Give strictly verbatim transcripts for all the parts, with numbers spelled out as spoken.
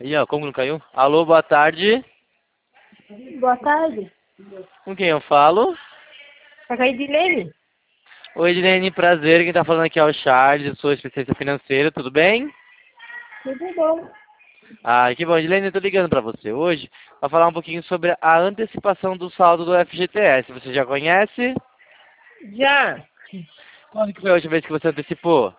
Aí, ó, como não caiu? Alô, boa tarde. Boa tarde. Com quem eu falo? Tá com a Edilene? Oi, Edilene, prazer. Quem tá falando aqui é o Charles, eu sou especialista financeiro, tudo bem? Tudo bom. Ah, que bom. Edilene, eu tô ligando pra você hoje pra falar um pouquinho sobre a antecipação do saldo do F G T S. Você já conhece? Já. Quando que foi a última vez que você antecipou?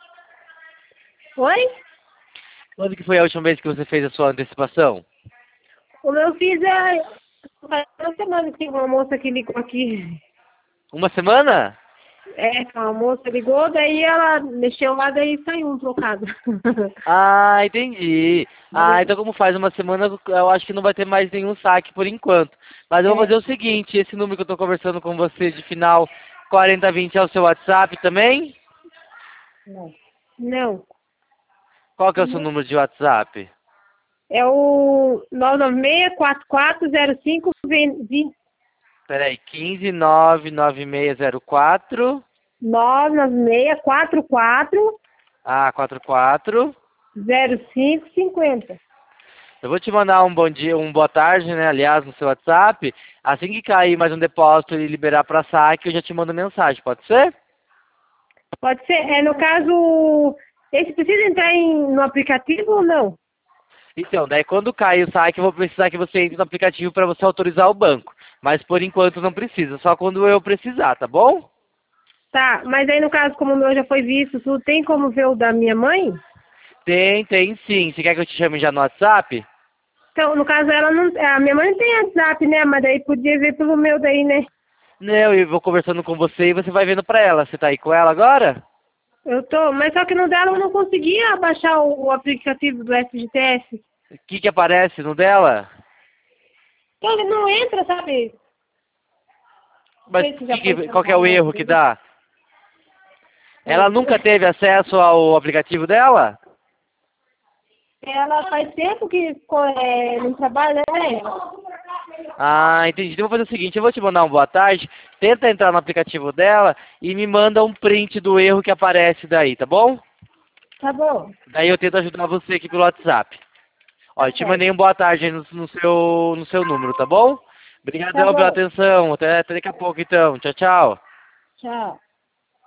Oi? Quando que foi a última vez que você fez a sua antecipação? O meu filho é... Faz uma semana que tem uma moça que ligou aqui. Uma semana? É, uma moça ligou, daí ela mexeu lá, daí saiu um trocado. Ah, entendi. Ah, então como faz uma semana, eu acho que não vai ter mais nenhum saque por enquanto. Mas eu vou É. fazer o seguinte, esse número que eu tô conversando com você de final quarenta vinte é o seu WhatsApp também? Não. Qual que é o seu número de WhatsApp? É o nove nove seis, quatro quatro zero cinco, vinte. Peraí, quinze nove nove seis zero quatro. nove nove seis, quatro quatro Ah, quarenta e quatro. zero cinco, cinquenta. Eu vou te mandar um bom dia, um boa tarde, né, aliás, no seu WhatsApp. Assim que cair mais um depósito e liberar para saque, eu já te mando mensagem, pode ser? Pode ser. É, no caso, esse precisa entrar em, no aplicativo ou não? Então, daí quando cair o saque, eu vou precisar que você entre no aplicativo para você autorizar o banco. Mas por enquanto não precisa, só quando eu precisar, tá bom? Tá, mas aí no caso, como o meu já foi visto, tu tem como ver o da minha mãe? Tem, tem sim. Você quer que eu te chame já no WhatsApp? Então, no caso, ela não. A minha mãe não tem WhatsApp, né? Mas daí podia ver pelo meu daí, né? Não, eu vou conversando com você e você vai vendo pra ela. Você tá aí com ela agora? Eu tô, mas só que no dela eu não conseguia baixar o, o aplicativo do F G T S. O que que aparece no dela? Então ele não entra, sabe? Não Mas sei se já que foi que- qual que é o trabalhado. erro que dá? Ela nunca teve acesso ao aplicativo dela? Ela faz tempo que co- é, não trabalha, né? Ah, entendi. Então eu vou fazer o seguinte, eu vou te mandar um boa tarde, tenta entrar no aplicativo dela e me manda um print do erro que aparece daí, tá bom? Tá bom, Daí eu tento ajudar você aqui pelo WhatsApp. Ó, tá eu te certo. mandei um boa tarde aí no, no seu, no seu número, tá bom? Tá Obrigadão pela bom, atenção. Até, até daqui a pouco então. Tchau, tchau. tchau.